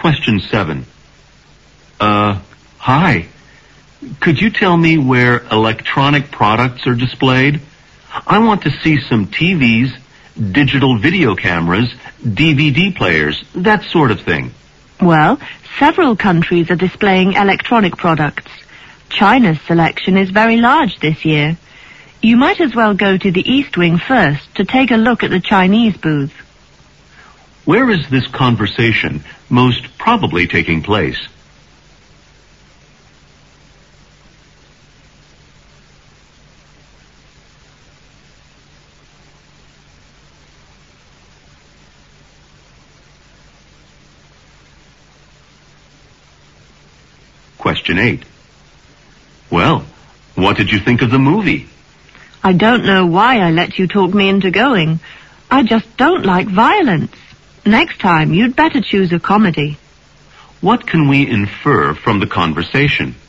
Question 7. Hi. Could you tell me where electronic products are displayed? I want to see some TVs, digital video cameras, DVD players, that sort of thing. Well, several countries are displaying electronic products. China's selection is very large this year. You might as well go to the East Wing first to take a look at the Chinese booth. Where is this conversation most probably taking place? Question 8. Well, what did you think of the movie? I don't know why I let you talk me into going. I just don't like violence. Next time, you'd better choose a comedy. What can we infer from the conversation?